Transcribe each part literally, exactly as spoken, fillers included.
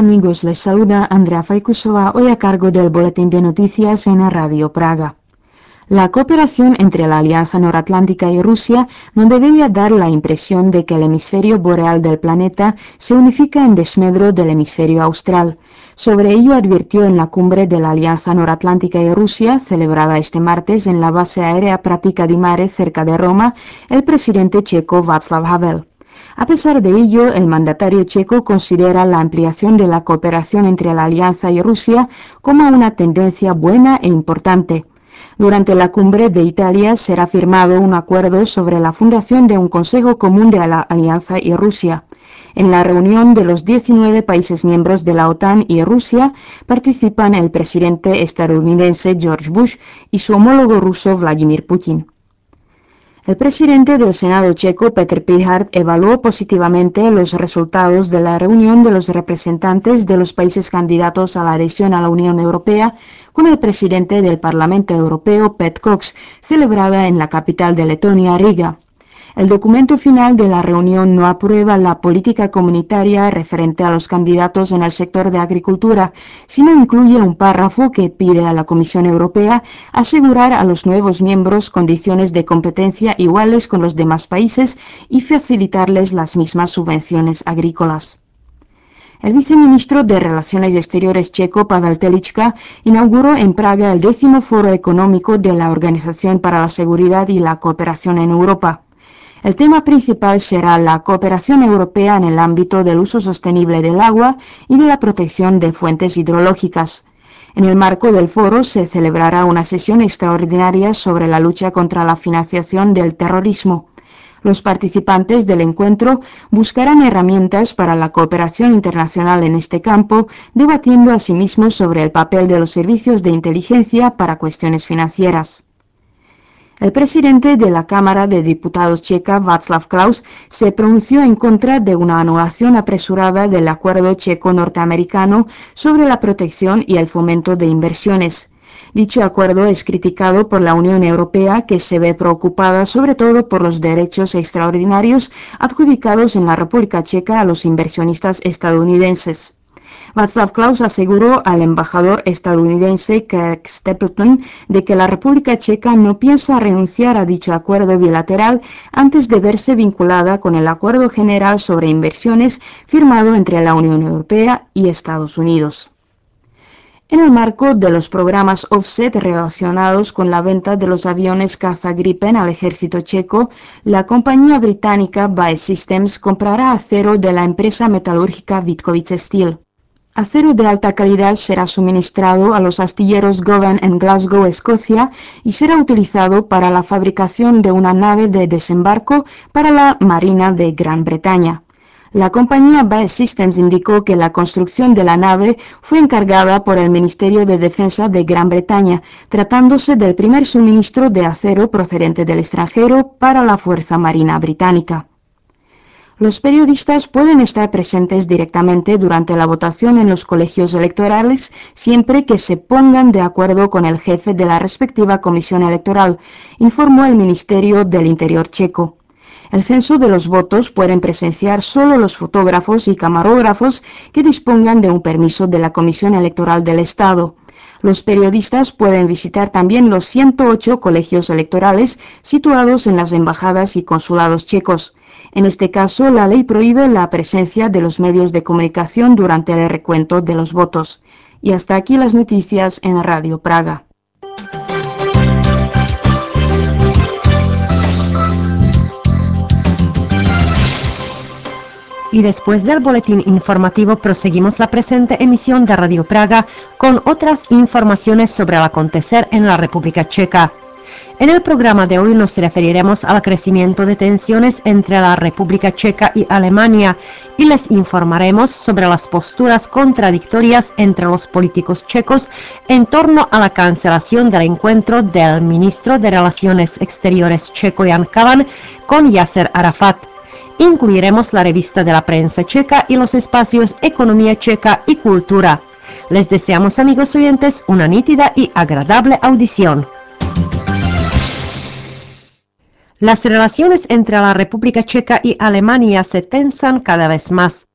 amigos, les saluda Andrea Faikusova, hoy a cargo del Boletín de Noticias en Radio Praga. La cooperación entre la Alianza Noratlántica y Rusia no debería dar la impresión de que el hemisferio boreal del planeta se unifica en desmedro del hemisferio austral. Sobre ello advirtió en la cumbre de la Alianza Noratlántica y Rusia, celebrada este martes en la base aérea Pratica di Mare cerca de Roma, el presidente checo Václav Havel. A pesar de ello, el mandatario checo considera la ampliación de la cooperación entre la Alianza y Rusia como una tendencia buena e importante. Durante la cumbre de Italia será firmado un acuerdo sobre la fundación de un Consejo Común de la Alianza y Rusia. En la reunión de los diecinueve países miembros de la OTAN y Rusia participan el presidente estadounidense George Bush y su homólogo ruso Vladimir Putin. El presidente del Senado checo, Petr Pihart, evaluó positivamente los resultados de la reunión de los representantes de los países candidatos a la adhesión a la Unión Europea con el presidente del Parlamento Europeo, Pat Cox, celebrada en la capital de Letonia, Riga. El documento final de la reunión no aprueba la política comunitaria referente a los candidatos en el sector de agricultura, sino incluye un párrafo que pide a la Comisión Europea asegurar a los nuevos miembros condiciones de competencia iguales con los demás países y facilitarles las mismas subvenciones agrícolas. El viceministro de Relaciones Exteriores checo, Pavel Telička, inauguró en Praga el décimo foro económico de la Organización para la Seguridad y la Cooperación en Europa. El tema principal será la cooperación europea en el ámbito del uso sostenible del agua y de la protección de fuentes hidrológicas. En el marco del foro se celebrará una sesión extraordinaria sobre la lucha contra la financiación del terrorismo. Los participantes del encuentro buscarán herramientas para la cooperación internacional en este campo, debatiendo asimismo sobre el papel de los servicios de inteligencia para cuestiones financieras. El presidente de la Cámara de Diputados checa, Václav Klaus, se pronunció en contra de una anulación apresurada del acuerdo checo-norteamericano sobre la protección y el fomento de inversiones. Dicho acuerdo es criticado por la Unión Europea, que se ve preocupada sobre todo por los derechos extraordinarios adjudicados en la República Checa a los inversionistas estadounidenses. Václav Klaus aseguró al embajador estadounidense Kirk Stapleton de que la República Checa no piensa renunciar a dicho acuerdo bilateral antes de verse vinculada con el Acuerdo General sobre Inversiones firmado entre la Unión Europea y Estados Unidos. En el marco de los programas offset relacionados con la venta de los aviones caza Gripen al ejército checo, la compañía británica B A E Systems comprará acero de la empresa metalúrgica Vitkovice Steel. Acero de alta calidad será suministrado a los astilleros Govan en Glasgow, Escocia, y será utilizado para la fabricación de una nave de desembarco para la Marina de Gran Bretaña. La compañía B A E Systems indicó que la construcción de la nave fue encargada por el Ministerio de Defensa de Gran Bretaña, tratándose del primer suministro de acero procedente del extranjero para la Fuerza Marina Británica. Los periodistas pueden estar presentes directamente durante la votación en los colegios electorales siempre que se pongan de acuerdo con el jefe de la respectiva comisión electoral, informó el Ministerio del Interior checo. El censo de los votos pueden presenciar solo los fotógrafos y camarógrafos que dispongan de un permiso de la Comisión Electoral del Estado. Los periodistas pueden visitar también los ciento ocho colegios electorales situados en las embajadas y consulados checos. En este caso, la ley prohíbe la presencia de los medios de comunicación durante el recuento de los votos. Y hasta aquí las noticias en Radio Praga. Y después del boletín informativo proseguimos la presente emisión de Radio Praga con otras informaciones sobre el acontecer en la República Checa. En el programa de hoy nos referiremos al crecimiento de tensiones entre la República Checa y Alemania y les informaremos sobre las posturas contradictorias entre los políticos checos en torno a la cancelación del encuentro del ministro de Relaciones Exteriores checo Jan Kavan con Yasser Arafat. Incluiremos la revista de la prensa checa y los espacios Economía Checa y Cultura. Les deseamos, amigos oyentes, una nítida y agradable audición. Las relaciones entre la República Checa y Alemania se tensan cada vez más.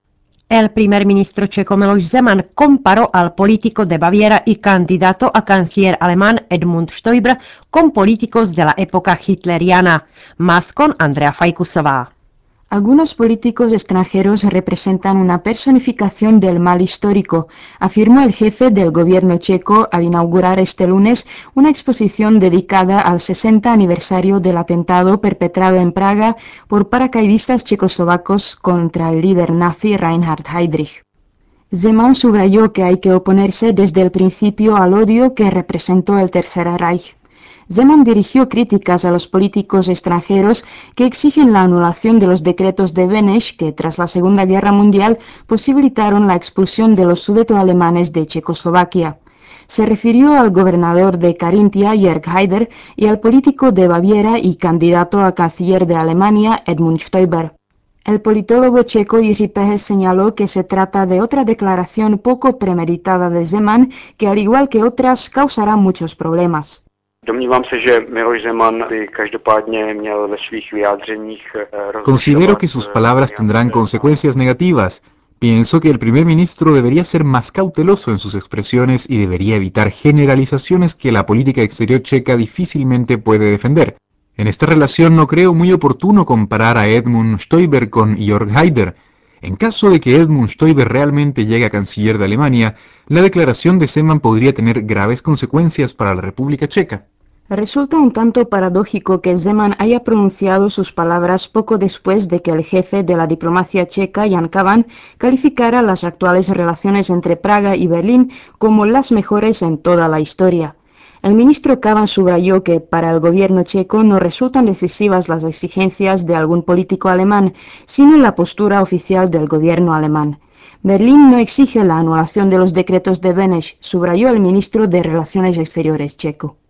El primer ministro checo Miloš Zeman comparó al político de Baviera y candidato a canciller alemán Edmund Stoiber con políticos de la época hitleriana. Más con Andrea Fajkusová. Algunos políticos extranjeros representan una personificación del mal histórico, afirmó el jefe del gobierno checo al inaugurar este lunes una exposición dedicada al sesenta aniversario del atentado perpetrado en Praga por paracaidistas checoslovacos contra el líder nazi Reinhard Heydrich. Zeman subrayó que hay que oponerse desde el principio al odio que representó el Tercer Reich. Zeman dirigió críticas a los políticos extranjeros que exigen la anulación de los decretos de Beneš que, tras la Segunda Guerra Mundial, posibilitaron la expulsión de los sudetoalemanes de Checoslovaquia. Se refirió al gobernador de Carintia, Jörg Haider, y al político de Baviera y candidato a canciller de Alemania, Edmund Stoiber. El politólogo checo Jiří Pehes señaló que se trata de otra declaración poco premeditada de Zeman que, al igual que otras, causará muchos problemas. Domnívám se, že Miloš Zeman by každopádně měl ve svých vyjádřeních rozlišovat. Considero que sus palabras tendrán consecuencias negativas. Pienso que el primer ministro debería ser más cauteloso en sus expresiones y debería evitar generalizaciones que la política exterior checa difícilmente puede defender. En esta relación no creo muy oportuno comparar a Edmund Stoiber con Jörg Haider. En caso de que Edmund Stoiber realmente llegue a canciller de Alemania, la declaración de Zeman podría tener graves consecuencias para la República Checa. Resulta un tanto paradójico que Zeman haya pronunciado sus palabras poco después de que el jefe de la diplomacia checa, Jan Kavan, calificara las actuales relaciones entre Praga y Berlín como las mejores en toda la historia. El ministro Kavan subrayó que para el gobierno checo no resultan decisivas las exigencias de algún político alemán, sino la postura oficial del gobierno alemán. Berlín no exige la anulación de los decretos de Beneš, subrayó el ministro de Relaciones Exteriores checo.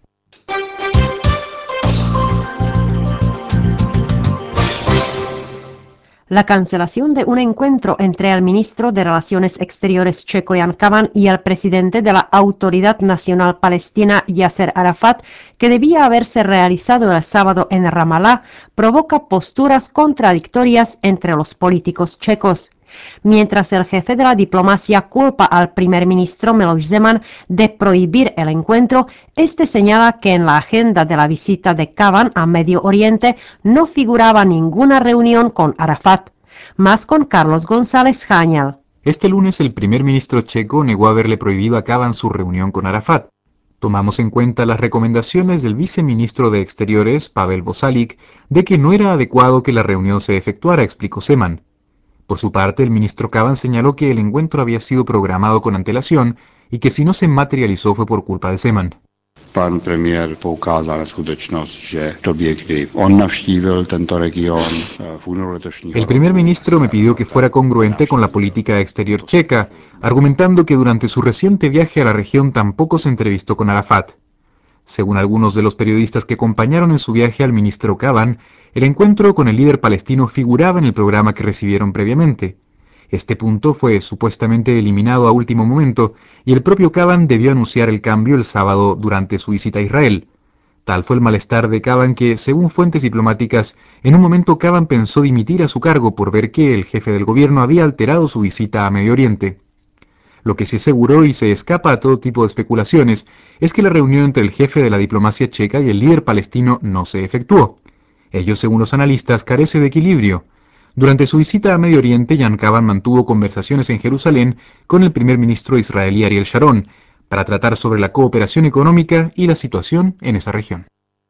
La cancelación de un encuentro entre el ministro de Relaciones Exteriores checo Jan Kavan y el presidente de la Autoridad Nacional Palestina Yasser Arafat, que debía haberse realizado el sábado en Ramallah, provoca posturas contradictorias entre los políticos checos. Mientras el jefe de la diplomacia culpa al primer ministro Miloš Zeman de prohibir el encuentro, este señala que en la agenda de la visita de Kavan a Medio Oriente no figuraba ninguna reunión con Arafat. Más con Carlos González Jañal. Este lunes el primer ministro checo negó haberle prohibido a Kavan su reunión con Arafat. Tomamos en cuenta las recomendaciones del viceministro de Exteriores, Pavel Bosalik, de que no era adecuado que la reunión se efectuara, explicó Zeman. Por su parte, el ministro Kavan señaló que el encuentro había sido programado con antelación y que si no se materializó fue por culpa de Zeman. Pan premiér poukázal na skutečnost, že v době, kdy on navštívil tento region v únoru letošního roku. El primer ministro me pidió que fuera congruente con la política exterior checa, argumentando que durante su reciente viaje a la región tampoco se entrevistó con Arafat. Según algunos de los periodistas que acompañaron en su viaje al ministro Kavan, el encuentro con el líder palestino figuraba en el programa que recibieron previamente. Este punto fue supuestamente eliminado a último momento y el propio Kavan debió anunciar el cambio el sábado durante su visita a Israel. Tal fue el malestar de Kavan que, según fuentes diplomáticas, en un momento Kavan pensó dimitir a su cargo por ver que el jefe del gobierno había alterado su visita a Medio Oriente. Lo que se aseguró y se escapa a todo tipo de especulaciones es que la reunión entre el jefe de la diplomacia checa y el líder palestino no se efectuó. Ello, según los analistas, carece de equilibrio. Durante su visita a Medio Oriente, Jan Kavan mantuvo conversaciones en Jerusalén con el primer ministro israelí Ariel Sharon para tratar sobre la cooperación económica y la situación en esa región.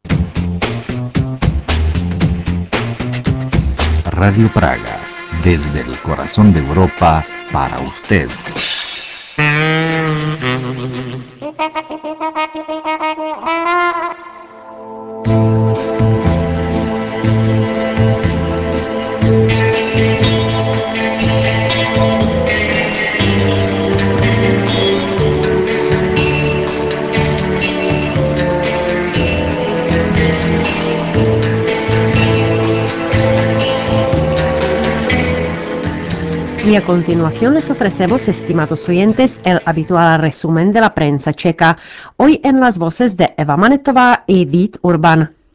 Radio Praga, desde el corazón de Europa, para usted. Y a continuación les ofrecemos, estimados oyentes, el habitual resumen de la prensa checa, hoy en las voces de Eva Manetová y Vít Urban.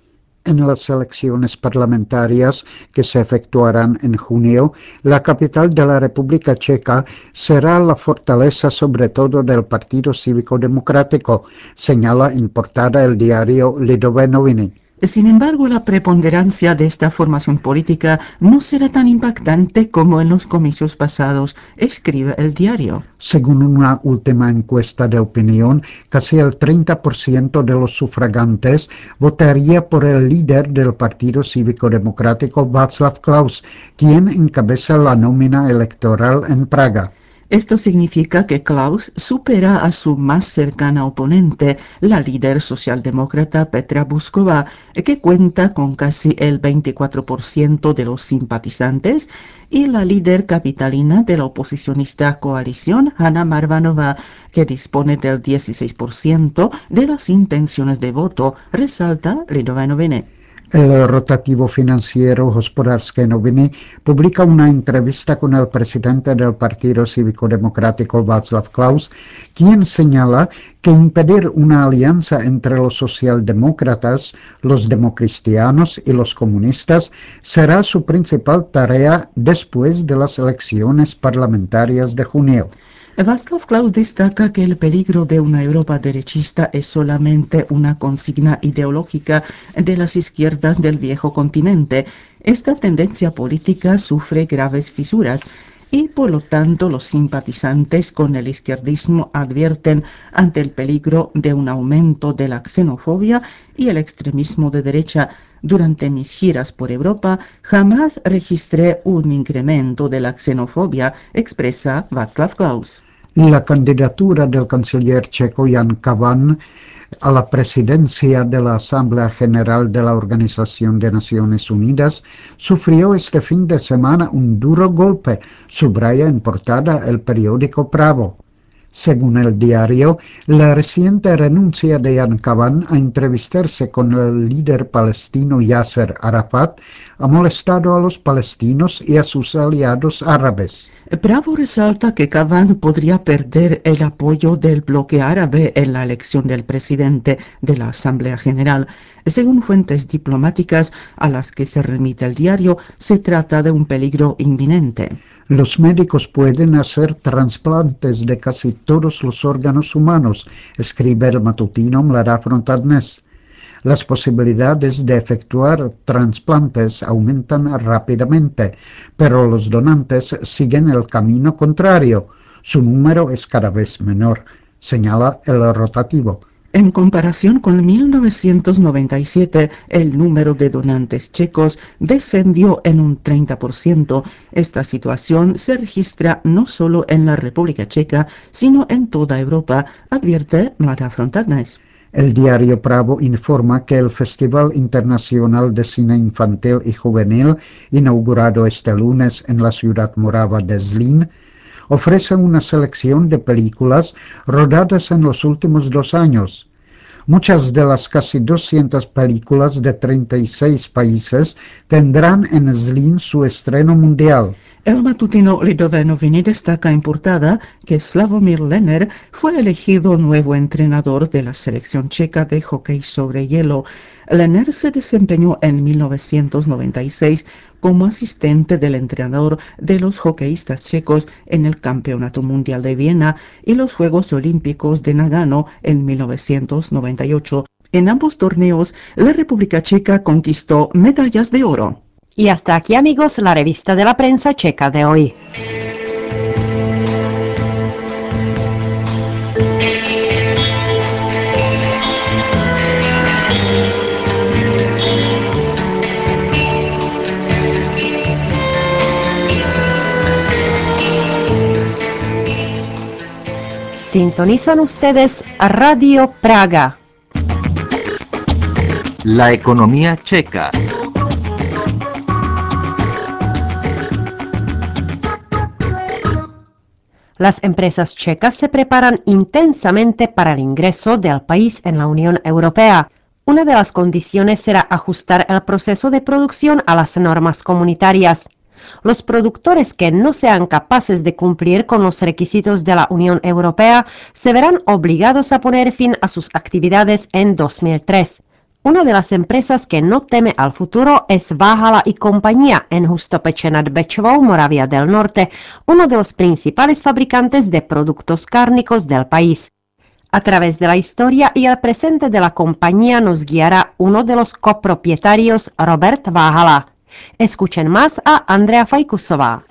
En las elecciones parlamentarias que se efectuarán en junio, la capital de la República Checa será la fortaleza sobre todo del Partido Cívico Democrático, señala en portada el diario Lidové noviny. Sin embargo, la preponderancia de esta formación política no será tan impactante como en los comicios pasados, escribe el diario. Según una última encuesta de opinión, casi el treinta por ciento de los sufragantes votaría por el líder del Partido Cívico Democrático, Václav Klaus, quien encabeza la nómina electoral en Praga. Esto significa que Klaus supera a su más cercana oponente, la líder socialdemócrata Petra Buzková, que cuenta con casi el veinticuatro por ciento de los simpatizantes, y la líder capitalina de la oposicionista coalición, Hanna Marvanova, que dispone del dieciséis por ciento de las intenciones de voto, resalta Lidové noviny. El rotativo financiero Hospodářské noviny publica una entrevista con el presidente del Partido Cívico Democrático, Václav Klaus, quien señala que impedir una alianza entre los socialdemócratas, los democristianos y los comunistas será su principal tarea después de las elecciones parlamentarias de junio. Václav Klaus destaca que el peligro de una Europa derechista es solamente una consigna ideológica de las izquierdas del viejo continente. Esta tendencia política sufre graves fisuras y por lo tanto los simpatizantes con el izquierdismo advierten ante el peligro de un aumento de la xenofobia y el extremismo de derecha. Durante mis giras por Europa jamás registré un incremento de la xenofobia, expresa Václav Klaus. La candidatura del canciller checo Jan Kavan a la presidencia de la Asamblea General de la Organización de Naciones Unidas sufrió este fin de semana un duro golpe, subraya en portada el periódico Pravo. Según el diario, la reciente renuncia de Jan Kavan a entrevistarse con el líder palestino Yasser Arafat ha molestado a los palestinos y a sus aliados árabes. Bravo resalta que Kavan podría perder el apoyo del bloque árabe en la elección del presidente de la Asamblea General. Según fuentes diplomáticas a las que se remite el diario, se trata de un peligro inminente. Los médicos pueden hacer trasplantes de casi todos los órganos humanos, escribe el matutino Mladá fronta dnes. Las posibilidades de efectuar trasplantes aumentan rápidamente, pero los donantes siguen el camino contrario. Su número es cada vez menor, señala el rotativo. En comparación con mil novecientos noventa y siete, el número de donantes checos descendió en un treinta por ciento. Esta situación se registra no solo en la República Checa, sino en toda Europa, advierte Mladá fronta dnes. El diario Pravo informa que el Festival Internacional de Cine Infantil y Juvenil, inaugurado este lunes en la ciudad morava de Zlín, ofrece una selección de películas rodadas en los últimos dos años. Muchas de las casi doscientas películas de treinta y seis países tendrán en Zlín su estreno mundial. El matutino Lidové noviny destaca en portada que Slavomír Lener fue elegido nuevo entrenador de la selección checa de hockey sobre hielo. Lener se desempeñó en mil novecientos noventa y seis como asistente del entrenador de los hockeyistas checos en el Campeonato Mundial de Viena y los Juegos Olímpicos de Nagano en mil novecientos noventa y ocho. En ambos torneos, la República Checa conquistó medallas de oro. Y hasta aquí, amigos, la revista de la prensa checa de hoy. Sintonizan ustedes a Radio Praga. La economía checa. Las empresas checas se preparan intensamente para el ingreso del país en la Unión Europea. Una de las condiciones será ajustar el proceso de producción a las normas comunitarias. Los productores que no sean capaces de cumplir con los requisitos de la Unión Europea se verán obligados a poner fin a sus actividades en dos mil tres. Una de las empresas que no teme al futuro es Váhala y compañía en Hustopeče nad Bečvou, Moravia del Norte, uno de los principales fabricantes de productos cárnicos del país. A través de la historia y el presente de la compañía nos guiará uno de los copropietarios, Robert Váhala. Escuchen más a Andrea Fajkusová.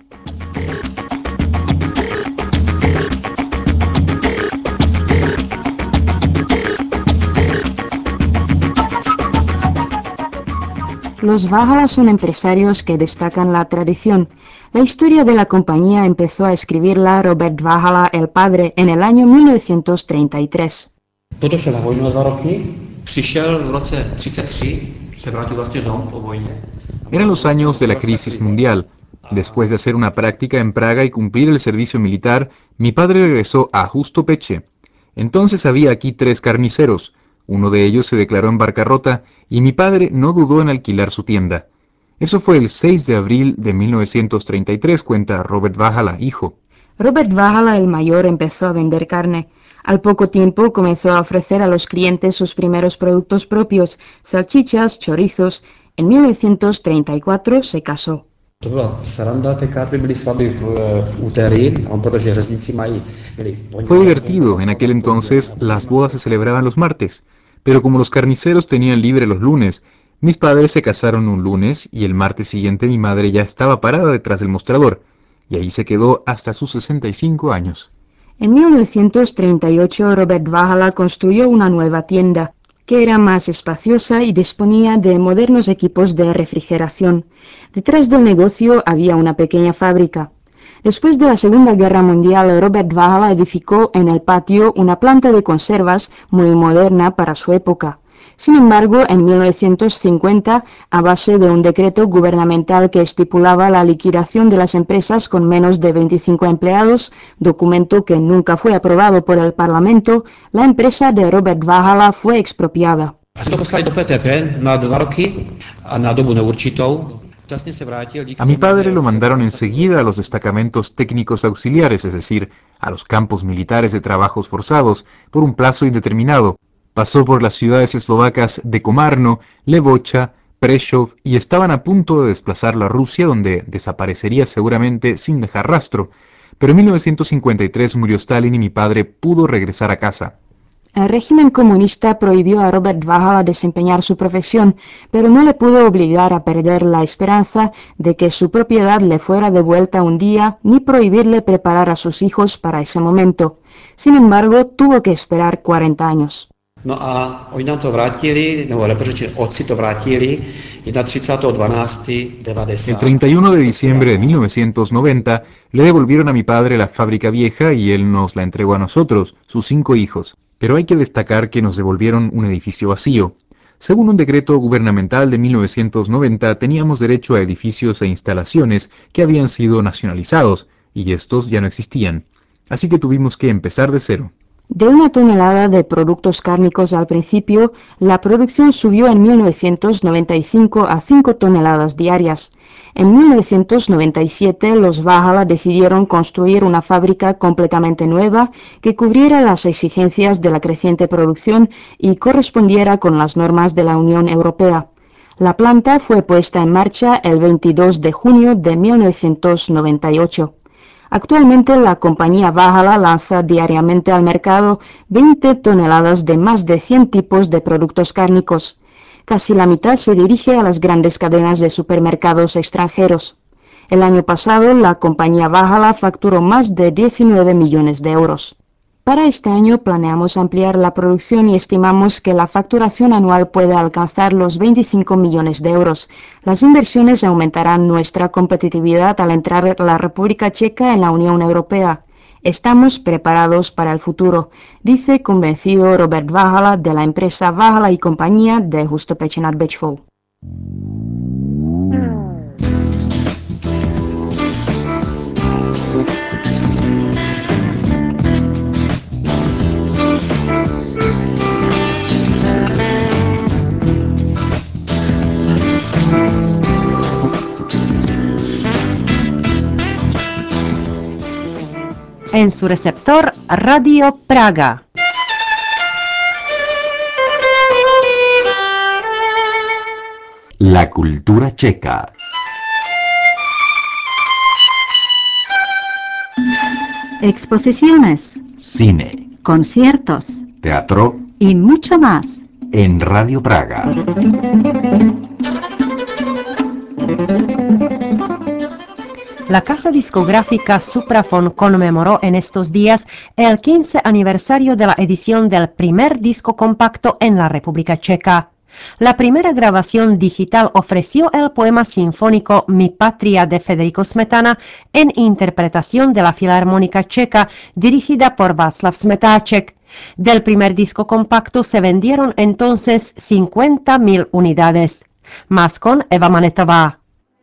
Los Váhala son empresarios que destacan la tradición. La historia de la compañía empezó a escribirla Robert Váhala, el padre, en el año mil novecientos treinta y tres. Podošel na vojnu o dva roky, přišel v roce třicet tři, se vrátil vlastně dom po vojně. Eran los años de la crisis mundial. Después de hacer una práctica en Praga y cumplir el servicio militar, mi padre regresó a Hustopeče. Entonces había aquí tres carniceros. Uno de ellos se declaró en bancarrota y mi padre no dudó en alquilar su tienda. Eso fue el seis de abril de mil novecientos treinta y tres, cuenta Robert Váhala, hijo. Robert Váhala, el mayor, empezó a vender carne. Al poco tiempo comenzó a ofrecer a los clientes sus primeros productos propios, salchichas, chorizos. En mil novecientos treinta y cuatro se casó. To byla sranda, tenkrát by byly svatby v, v úterý, protože řezníci mají, byli v pondělí. Fue divertido, en aquel entonces las bodas se celebraban los martes, pero como los carniceros tenían libre los lunes, mis padres se casaron un lunes y el martes siguiente mi madre ya estaba parada detrás del mostrador, y ahí se quedó hasta sus sesenta y cinco años. En mil novecientos treinta y ocho Robert Váhala construyó una nueva tienda, que era más espaciosa y disponía de modernos equipos de refrigeración. Detrás del negocio había una pequeña fábrica. Después de la Segunda Guerra Mundial, Robert Váhala edificó en el patio una planta de conservas muy moderna para su época. Sin embargo, en mil novecientos cincuenta, a base de un decreto gubernamental que estipulaba la liquidación de las empresas con menos de veinticinco empleados, documento que nunca fue aprobado por el Parlamento, la empresa de Robert Váhala fue expropiada. A to poslali do P T P na dva roky a na dobu neurčitou. A mi padre lo mandaron enseguida a los destacamentos técnicos auxiliares, es decir, a los campos militares de trabajos forzados, por un plazo indeterminado. Pasó por las ciudades eslovacas de Komárno, Levocha, Prešov y estaban a punto de desplazarlo a Rusia, donde desaparecería seguramente sin dejar rastro. Pero en mil novecientos cincuenta y tres murió Stalin y mi padre pudo regresar a casa. El régimen comunista prohibió a Robert Váhala desempeñar su profesión, pero no le pudo obligar a perder la esperanza de que su propiedad le fuera devuelta un día, ni prohibirle preparar a sus hijos para ese momento. Sin embargo, tuvo que esperar cuarenta años. No a oni nám to vrátili, nebo lepší řečeno, otci to vrátili, třicátého prvního decembra devadesát. El treinta y uno de diciembre de mil novecientos noventa le devolvieron a mi padre la fábrica vieja y él nos la entregó a nosotros, sus cinco hijos. Pero hay que destacar que nos devolvieron un edificio vacío. Según un decreto gubernamental de mil novecientos noventa, teníamos derecho a edificios e instalaciones que habían sido nacionalizados, y estos ya no existían. Así que tuvimos que empezar de cero. De una tonelada de productos cárnicos al principio, la producción subió en mil novecientos noventa y cinco a cinco toneladas diarias. En mil novecientos noventa y siete, los Váhala decidieron construir una fábrica completamente nueva que cubriera las exigencias de la creciente producción y correspondiera con las normas de la Unión Europea. La planta fue puesta en marcha el veintidós de junio de mil novecientos noventa y ocho. Actualmente la compañía Váhala lanza diariamente al mercado veinte toneladas de más de cien tipos de productos cárnicos. Casi la mitad se dirige a las grandes cadenas de supermercados extranjeros. El año pasado la compañía Váhala facturó más de diecinueve millones de euros. Para este año planeamos ampliar la producción y estimamos que la facturación anual puede alcanzar los veinticinco millones de euros. Las inversiones aumentarán nuestra competitividad al entrar la República Checa en la Unión Europea. Estamos preparados para el futuro, dice convencido Robert Váhala de la empresa Váhala y compañía de Hustopeče nad Bečvou. En su receptor, Radio Praga. La cultura checa. Exposiciones, Cine, conciertos teatro y mucho más. en Radio Praga. La casa discográfica Supraphon conmemoró en estos días el quince aniversario de la edición del primer disco compacto en la República Checa. La primera grabación digital ofreció el poema sinfónico Mi Patria de Federico Smetana en interpretación de la Filarmónica Checa dirigida por Václav Smetáček. Del primer disco compacto se vendieron entonces cincuenta mil unidades. Más con Eva Manetová.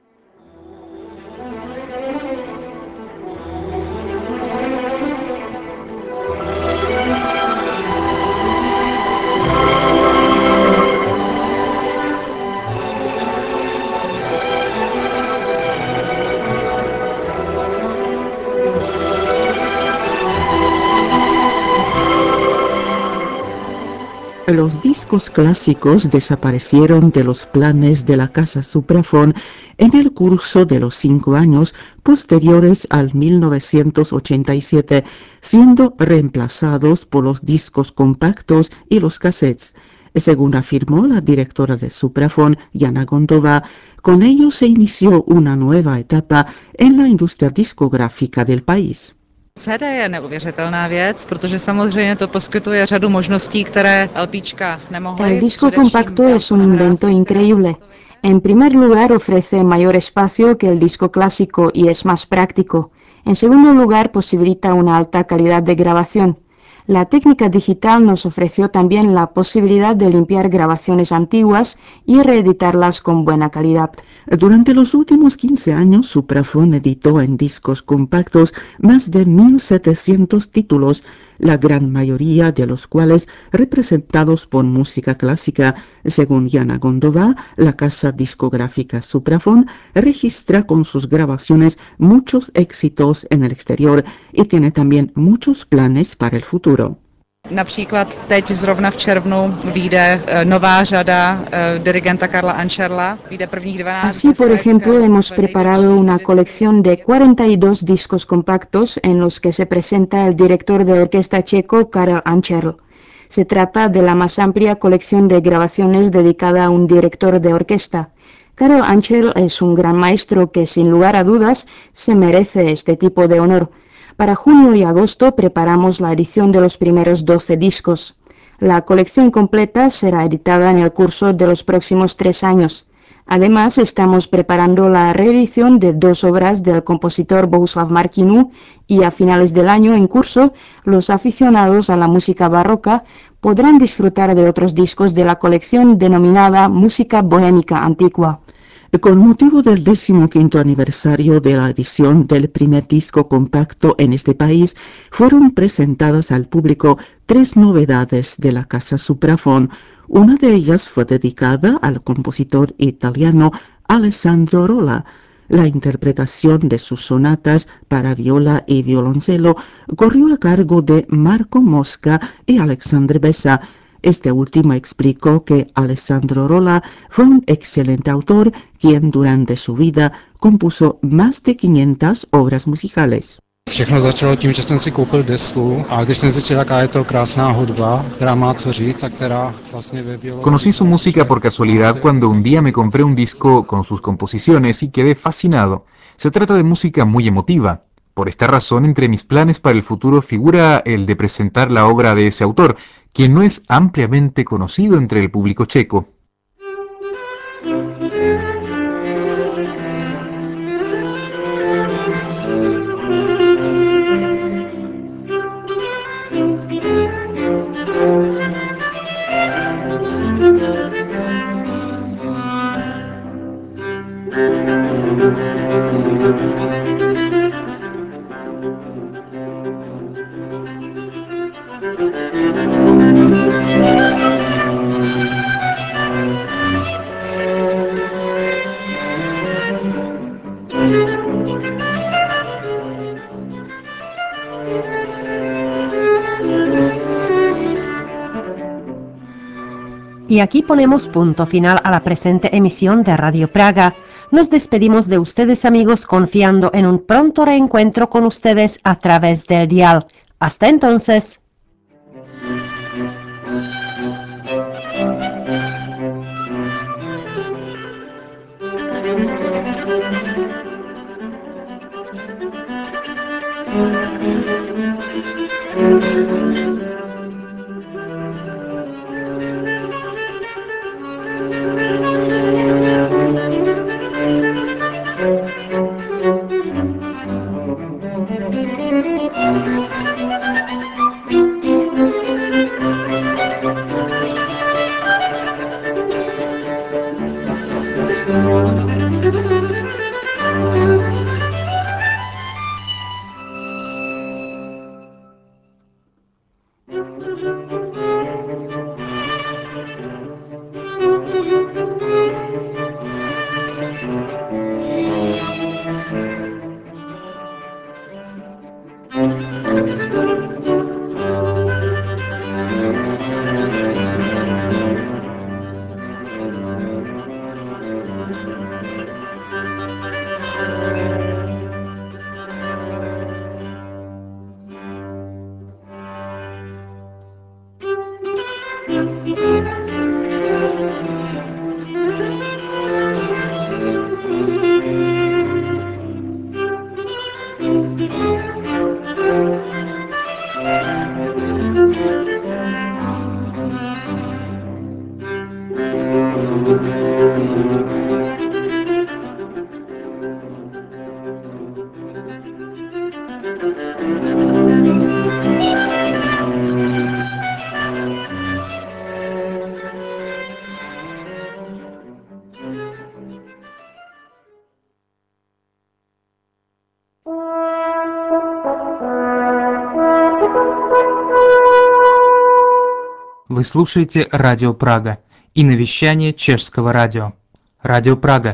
Los discos clásicos desaparecieron de los planes de la casa Supraphon en el curso de los cinco años posteriores al mil novecientos ochenta y siete, siendo reemplazados por los discos compactos y los cassettes. Según afirmó la directora de Supraphon, Jana Gondová, con ello se inició una nueva etapa en la industria discográfica del país. C D je neuvěřitelná věc, protože samozřejmě to poskytuje řadu možností, které LPčka nemohly. El disco compacto es un invento increíble. En primer lugar, ofrece mayor espacio que el disco clásico y es más práctico. En segundo lugar, posibilita una alta calidad de grabación. La técnica digital nos ofreció también la posibilidad de limpiar grabaciones antiguas y reeditarlas con buena calidad. Durante los últimos quince años, Supraphon editó en discos compactos más de mil setecientos títulos, la gran mayoría de los cuales representados por música clásica. Según Jana Gondová, la casa discográfica Supraphon registra con sus grabaciones muchos éxitos en el exterior y tiene también muchos planes para el futuro. Například teď zrovna v červnu vyjde nová řada dirigenta Karla Ančerla, vyjde prvních dvanáct. Así, por ejemplo, hemos preparado una colección de cuarenta y dos discos compactos en los que se presenta el director de orquesta checo Karel Ančerl. Se trata de la más amplia colección de grabaciones dedicada a un director de orquesta. Karel Ančerl es un gran maestro que, sin lugar a dudas, se merece este tipo de honor. Para junio y agosto preparamos la edición de los primeros doce discos. La colección completa será editada en el curso de los próximos tres años. Además, estamos preparando la reedición de dos obras del compositor Bohuslav Martinů y a finales del año en curso, los aficionados a la música barroca podrán disfrutar de otros discos de la colección denominada Música Bohémica Antigua. Con motivo del decimoquinto aniversario de la edición del primer disco compacto en este país, fueron presentadas al público tres novedades de la casa Supraphon. Una de ellas fue dedicada al compositor italiano Alessandro Rolla. La interpretación de sus sonatas para viola y violoncelo corrió a cargo de Marco Mosca y Alexandre Besa. Este último explicó que Alessandro Rolla fue un excelente autor, quien durante su vida compuso más de quinientas obras musicales. Všechno začalo tím, že jsem si koupil desku a když jsem zjistil, jaká je to krásná hudba, která má co říct a která vlastně ve violonu... Conocí su música por casualidad cuando un día me compré un disco con sus composiciones y quedé fascinado. Se trata de música muy emotiva. Por esta razón, entre mis planes para el futuro figura el de presentar la obra de ese autor, quien no es ampliamente conocido entre el público checo. Y aquí ponemos punto final a la presente emisión de Radio Praga. Nos despedimos de ustedes, amigos, confiando en un pronto reencuentro con ustedes a través del dial. Hasta entonces. Вы слушаете Радио Прага и навещание чешского радио. Радио Прага.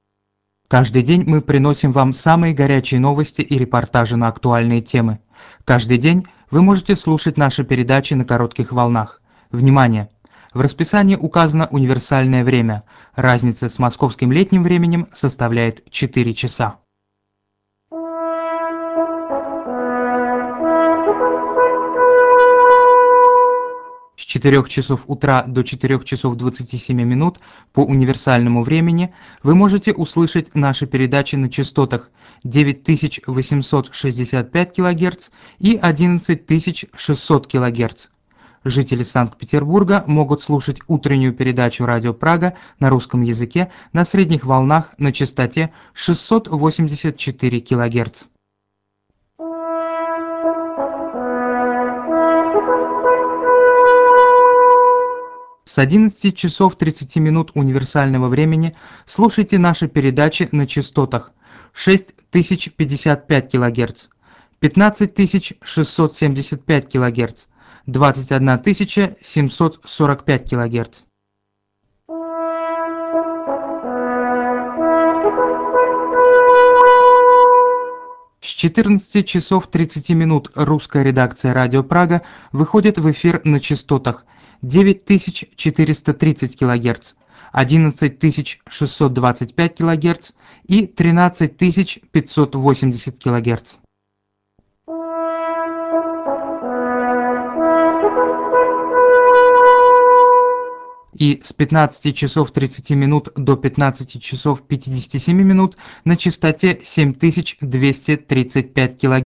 Каждый день мы приносим вам самые горячие новости и репортажи на актуальные темы. Каждый день вы можете слушать наши передачи на коротких волнах. Внимание! В расписании указано универсальное время. Разница с московским летним временем составляет четыре часа. С четырёх часов утра до четырёх часов двадцати семи минут по универсальному времени вы можете услышать наши передачи на частотах девять тысяч восемьсот шестьдесят пять килогерц и одиннадцать тысяч шестьсот килогерц. Жители Санкт-Петербурга могут слушать утреннюю передачу «Радио Прага» на русском языке на средних волнах на частоте шестьсот восемьдесят четыре килогерц. С одиннадцати часов тридцати минут универсального времени слушайте наши передачи на частотах шесть тысяч пятьдесят пять килогерц, пятнадцать тысяч шестьсот семьдесят пять килогерц, двадцать одна тысяча семьсот сорок пять килогерц. С четырнадцати часов тридцати минут русская редакция «Радио Прага» выходит в эфир на частотах девять тысяч четыреста тридцать килогерц, одиннадцать тысяч шестьсот двадцать пять килогерц и тринадцать тысяч пятьсот восемьдесят килогерц. И с пятнадцати часов тридцати минут до пятнадцати часов пятидесяти семи минут на частоте семь тысяч двести тридцать пять килогерц.